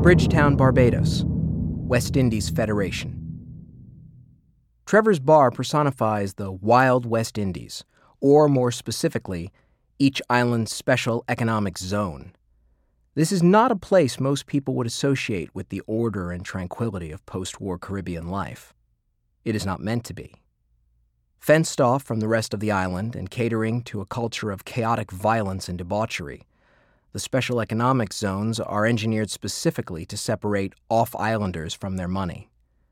Bridgetown, Barbados, West Indies Federation. Trevor's bar personifies the wild West Indies, or more specifically, each island's special economic zone. This is not a place most people would associate with the order and tranquility of post-war Caribbean life. It is not meant to be. Fenced off from the rest of the island and catering to a culture of chaotic violence and debauchery, the special economic zones are engineered specifically to separate off-islanders from their money.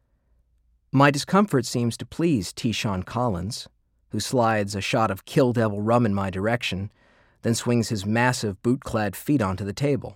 My discomfort seems to please T. Sean Collins, who slides a shot of Kill Devil rum in my direction, then swings his massive boot-clad feet onto the table.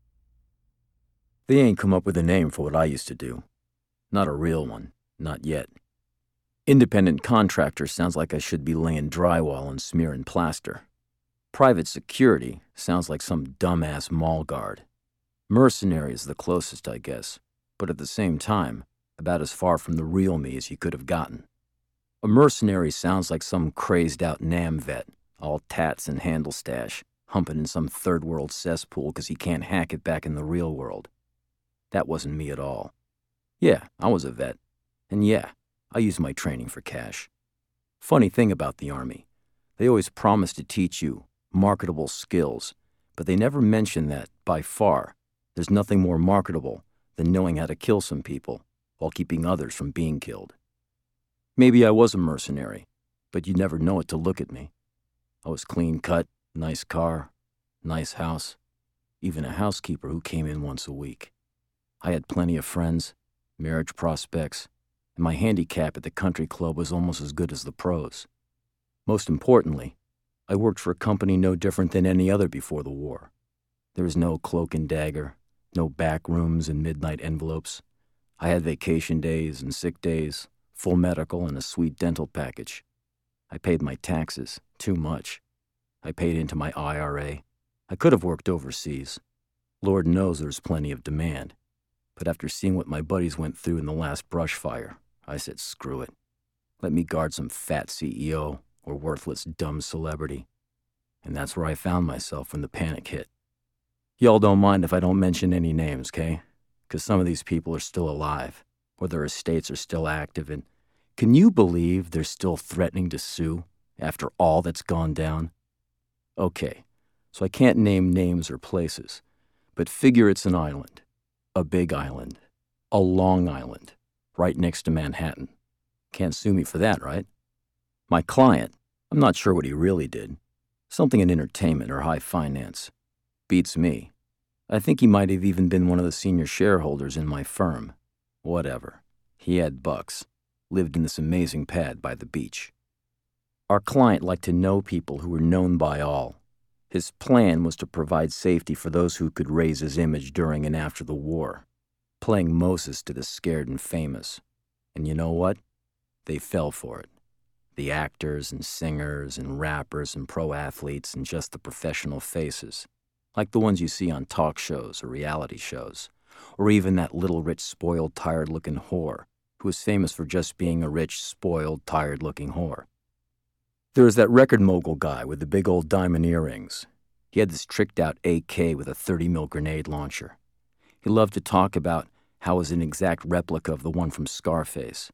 They ain't come up with a name for what I used to do. Not a real one. Not yet. Independent contractor sounds like I should be laying drywall and smearing plaster. Private security sounds like some dumbass mall guard. Mercenary is the closest, I guess, but at the same time, about as far from the real me as you could have gotten. A mercenary sounds like some crazed-out NAM vet, all tats and handle stash, humping in some third-world cesspool because he can't hack it back in the real world. That wasn't me at all. Yeah, I was a vet. And yeah, I used my training for cash. Funny thing about the Army, they always promise to teach you marketable skills, but they never mention that, by far, there's nothing more marketable than knowing how to kill some people while keeping others from being killed. Maybe I was a mercenary, but you'd never know it to look at me. I was clean-cut, nice car, nice house, even a housekeeper who came in once a week. I had plenty of friends, marriage prospects, and my handicap at the country club was almost as good as the pros. Most importantly, I worked for a company no different than any other before the war. There was no cloak and dagger, no back rooms and midnight envelopes. I had vacation days and sick days, full medical and a sweet dental package. I paid my taxes, too much. I paid into my IRA. I could have worked overseas. Lord knows there's plenty of demand. But after seeing what my buddies went through in the last brush fire, I said screw it. Let me guard some fat CEO or worthless dumb celebrity. And that's where I found myself when the panic hit. Y'all don't mind if I don't mention any names, 'kay? Because some of these people are still alive, or their estates are still active, and can you believe they're still threatening to sue after all that's gone down? Okay, so I can't name names or places, but figure it's an island, a big island, a long island, right next to Manhattan. Can't sue me for that, right? My client, I'm not sure what he really did. Something in entertainment or high finance. Beats me. I think he might have even been one of the senior shareholders in my firm. Whatever. He had bucks. Lived in this amazing pad by the beach. Our client liked to know people who were known by all. His plan was to provide safety for those who could raise his image during and after the war, playing Moses to the scared and famous. And you know what? They fell for it. The actors and singers and rappers and pro athletes and just the professional faces, like the ones you see on talk shows or reality shows, or even that little rich, spoiled, tired-looking whore who was famous for just being a rich, spoiled, tired-looking whore. There was that record mogul guy with the big old diamond earrings. He had this tricked-out AK with a 30 mil grenade launcher. He loved to talk about how it was an exact replica of the one from Scarface.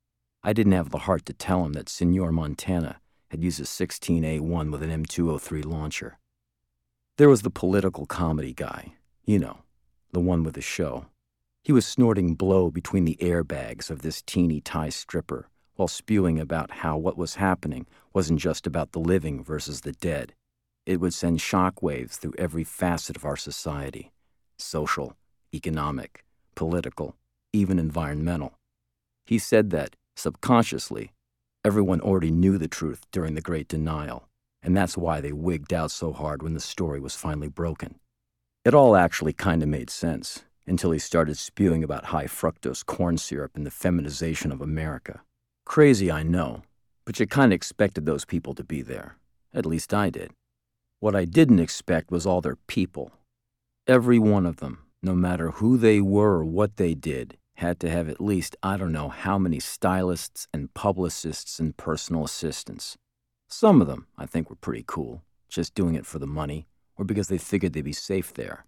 I didn't have the heart to tell him that Senor Montana had used a 16A1 with an M203 launcher. There was the political comedy guy, you know, the one with the show. He was snorting blow between the airbags of this teeny Thai stripper while spewing about how what was happening wasn't just about the living versus the dead. It would send shockwaves through every facet of our society: social, economic, political, even environmental. He said that, subconsciously, everyone already knew the truth during the Great Denial, and that's why they wigged out so hard when the story was finally broken. It all actually kind of made sense, until he started spewing about high fructose corn syrup and the feminization of America. Crazy, I know, but you kind of expected those people to be there. At least I did. What I didn't expect was all their people. Every one of them, no matter who they were or what they did, had to have at least I don't know how many stylists and publicists and personal assistants. Some of them, I think, were pretty cool, just doing it for the money, or because they figured they'd be safe there.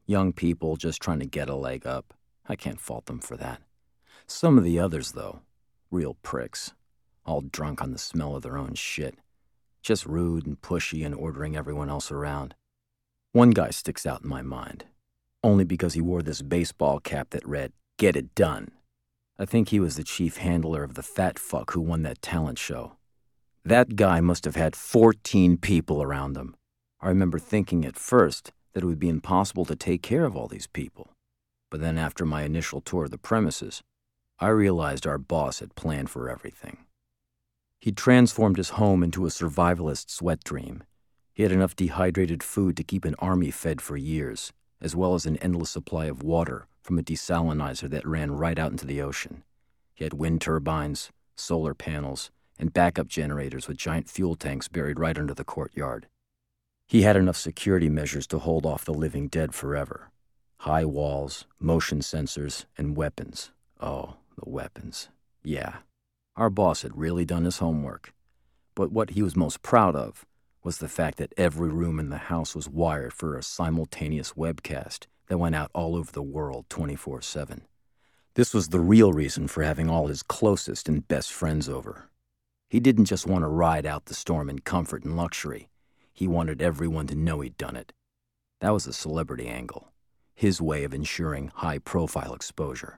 Young people just trying to get a leg up. I can't fault them for that. Some of the others, though, real pricks. All drunk on the smell of their own shit. Just rude and pushy and ordering everyone else around. One guy sticks out in my mind, only because he wore this baseball cap that read, "Get it done." I think he was the chief handler of the fat fuck who won that talent show. That guy must have had 14 people around him. I remember thinking at first that it would be impossible to take care of all these people. But then after my initial tour of the premises, I realized our boss had planned for everything. He'd transformed his home into a survivalist's wet dream. He had enough dehydrated food to keep an army fed for years, as well as an endless supply of water from a desalinizer that ran right out into the ocean. He had wind turbines, solar panels, and backup generators with giant fuel tanks buried right under the courtyard. He had enough security measures to hold off the living dead forever. High walls, motion sensors, and weapons. Oh, the weapons. Yeah. Our boss had really done his homework. But what he was most proud of was the fact that every room in the house was wired for a simultaneous webcast that went out all over the world 24/7. This was the real reason for having all his closest and best friends over. He didn't just want to ride out the storm in comfort and luxury. He wanted everyone to know he'd done it. That was the celebrity angle, his way of ensuring high-profile exposure.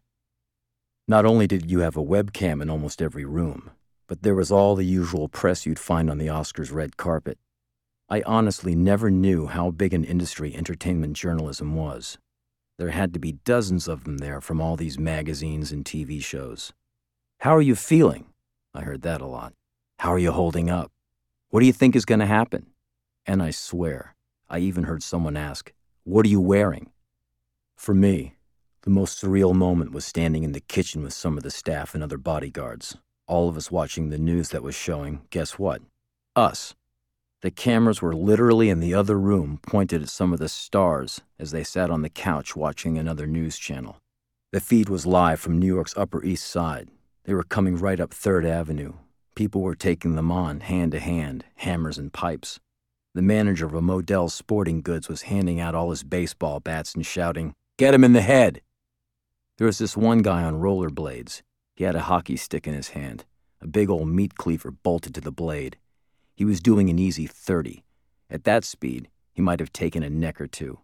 Not only did you have a webcam in almost every room, but there was all the usual press you'd find on the Oscars red carpet. I honestly never knew how big an industry entertainment journalism was. There had to be dozens of them there from all these magazines and TV shows. "How are you feeling?" I heard that a lot. "How are you holding up? What do you think is going to happen?" And I swear, I even heard someone ask, "What are you wearing?" For me, the most surreal moment was standing in the kitchen with some of the staff and other bodyguards, all of us watching the news that was showing, guess what? Us. The cameras were literally in the other room pointed at some of the stars as they sat on the couch watching another news channel. The feed was live from New York's Upper East Side. They were coming right up 3rd Avenue. People were taking them on, hand to hand, hammers and pipes. The manager of a Modell Sporting Goods was handing out all his baseball bats and shouting, "Get him in the head!" There was this one guy on rollerblades. He had a hockey stick in his hand, a big old meat cleaver bolted to the blade. He was doing an easy 30. At that speed, he might have taken a neck or two.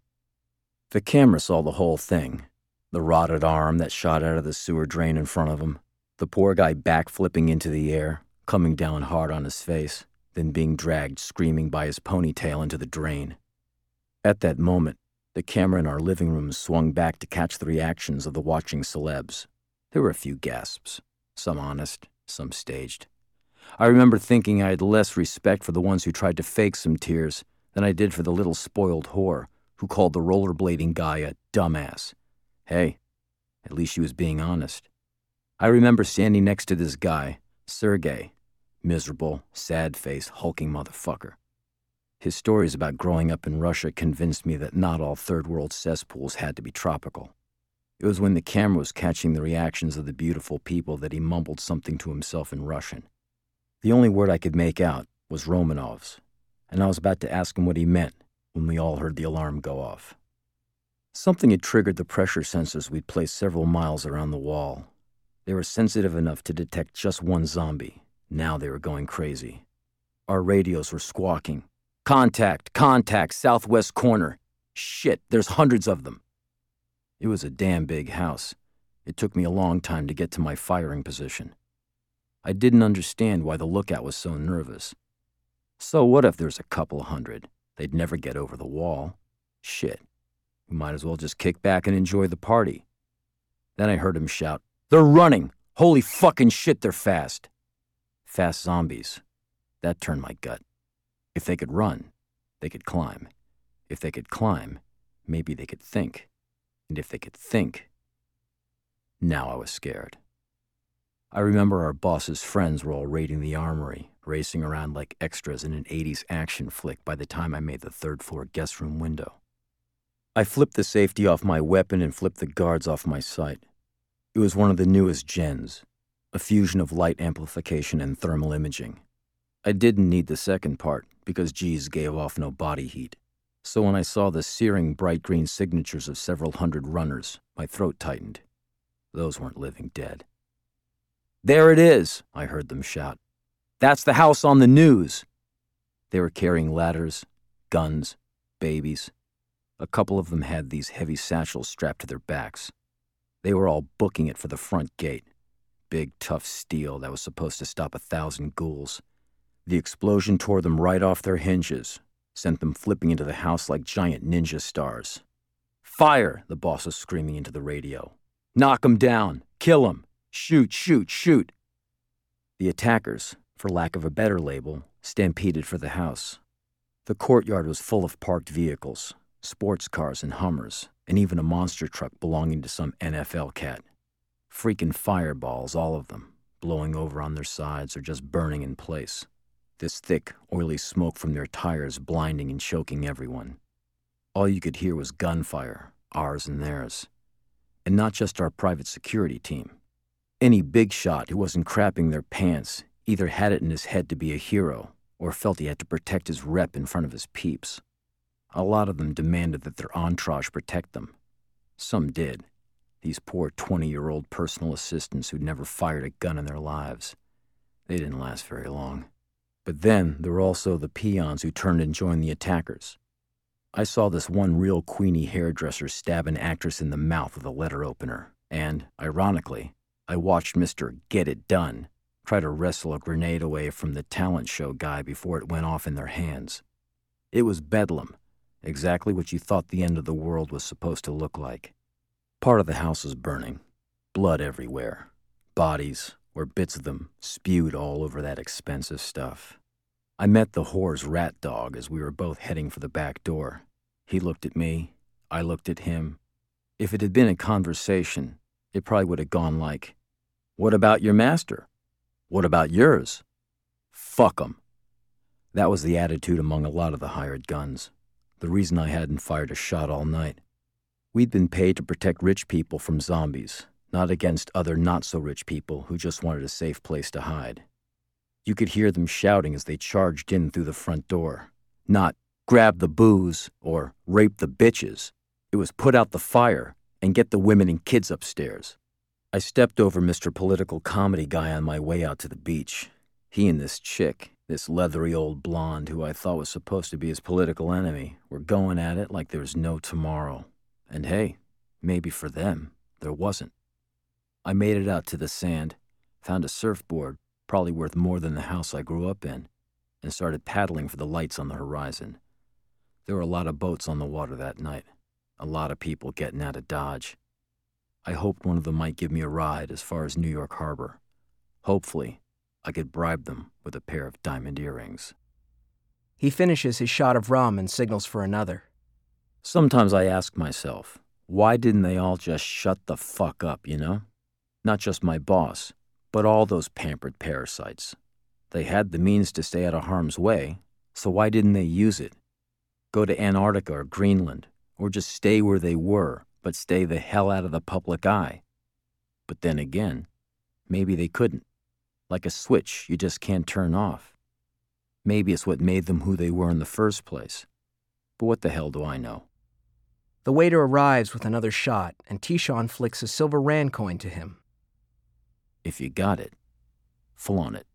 The camera saw the whole thing. The rotted arm that shot out of the sewer drain in front of him. The poor guy backflipping into the air, coming down hard on his face, then being dragged screaming by his ponytail into the drain. At that moment, the camera in our living room swung back to catch the reactions of the watching celebs. There were a few gasps, some honest, some staged. I remember thinking I had less respect for the ones who tried to fake some tears than I did for the little spoiled whore who called the rollerblading guy a dumbass. Hey, at least she was being honest. I remember standing next to this guy, Sergey, miserable, sad-faced, hulking motherfucker. His stories about growing up in Russia convinced me that not all third-world cesspools had to be tropical. It was when the camera was catching the reactions of the beautiful people that he mumbled something to himself in Russian. The only word I could make out was Romanov's, and I was about to ask him what he meant when we all heard the alarm go off. Something had triggered the pressure sensors we'd placed several miles around the wall. They were sensitive enough to detect just one zombie. Now they were going crazy. Our radios were squawking. "Contact! Contact! Southwest corner! Shit, there's hundreds of them!" It was a damn big house. It took me a long time to get to my firing position. I didn't understand why the lookout was so nervous. So what if there's a couple 100? They'd never get over the wall. Shit. We might as well just kick back and enjoy the party. Then I heard him shout, "They're running! Holy fucking shit, they're fast!" Fast zombies. That turned my gut. If they could run, they could climb. If they could climb, maybe they could think. And if they could think... Now I was scared. I remember our boss's friends were all raiding the armory, racing around like extras in an 80s action flick by the time I made the 3rd-floor guest room window. I flipped the safety off my weapon and flipped the guards off my sight. It was one of the newest gens, a fusion of light amplification and thermal imaging. I didn't need the second part because G's gave off no body heat, So when I saw the searing bright green signatures of several hundred runners, my throat tightened. Those weren't living dead. "There it is," I heard them shout. "That's the house on the news." They were carrying ladders, guns, babies. A couple of them had these heavy satchels strapped to their backs. They were all booking it for the front gate. Big, tough steel that was supposed to stop 1,000 ghouls. The explosion tore them right off their hinges, sent them flipping into the house like giant ninja stars. "Fire!" the boss was screaming into the radio. "Knock 'em down! Kill 'em! Shoot, shoot, shoot!" The attackers, for lack of a better label, stampeded for the house. The courtyard was full of parked vehicles, sports cars and Hummers, and even a monster truck belonging to some NFL cat. Freaking fireballs, all of them, blowing over on their sides or just burning in place. This thick, oily smoke from their tires blinding and choking everyone. All you could hear was gunfire, ours and theirs. And not just our private security team. Any big shot who wasn't crapping their pants either had it in his head to be a hero or felt he had to protect his rep in front of his peeps. A lot of them demanded that their entourage protect them. Some did. These poor 20-year-old personal assistants who'd never fired a gun in their lives. They didn't last very long. But then there were also the peons who turned and joined the attackers. I saw this one real Queenie hairdresser stab an actress in the mouth with a letter opener, and, ironically, I watched Mr. Get It Done try to wrestle a grenade away from the talent show guy before it went off in their hands. It was bedlam, exactly what you thought the end of the world was supposed to look like. Part of the house was burning, blood everywhere, bodies, or bits of them, spewed all over that expensive stuff. I met the whore's rat dog as we were both heading for the back door. He looked at me, I looked at him. If it had been a conversation, it probably would have gone like, "What about your master? What about yours? Fuck 'em." That was the attitude among a lot of the hired guns. The reason I hadn't fired a shot all night. We'd been paid to protect rich people from zombies, not against other not-so-rich people who just wanted a safe place to hide. You could hear them shouting as they charged in through the front door. Not, "Grab the booze," or "Rape the bitches." It was "Put out the fire," and "Get the women and kids upstairs." I stepped over Mr. Political Comedy guy on my way out to the beach. He and this chick, this leathery old blonde who I thought was supposed to be his political enemy, were going at it like there was no tomorrow. And hey, maybe for them, there wasn't. I made it out to the sand, found a surfboard, probably worth more than the house I grew up in, and started paddling for the lights on the horizon. There were a lot of boats on the water that night, a lot of people getting out of Dodge. I hoped one of them might give me a ride as far as New York Harbor. Hopefully, I could bribe them with a pair of diamond earrings. He finishes his shot of rum and signals for another. Sometimes I ask myself, why didn't they all just shut the fuck up, you know? Not just my boss, but all those pampered parasites. They had the means to stay out of harm's way, so why didn't they use it? Go to Antarctica or Greenland, or just stay where they were, but stay the hell out of the public eye. But then again, maybe they couldn't. Like a switch you just can't turn off. Maybe it's what made them who they were in the first place. But what the hell do I know? The waiter arrives with another shot, and Tishon flicks a silver rand coin to him. If you got it, flaunt it.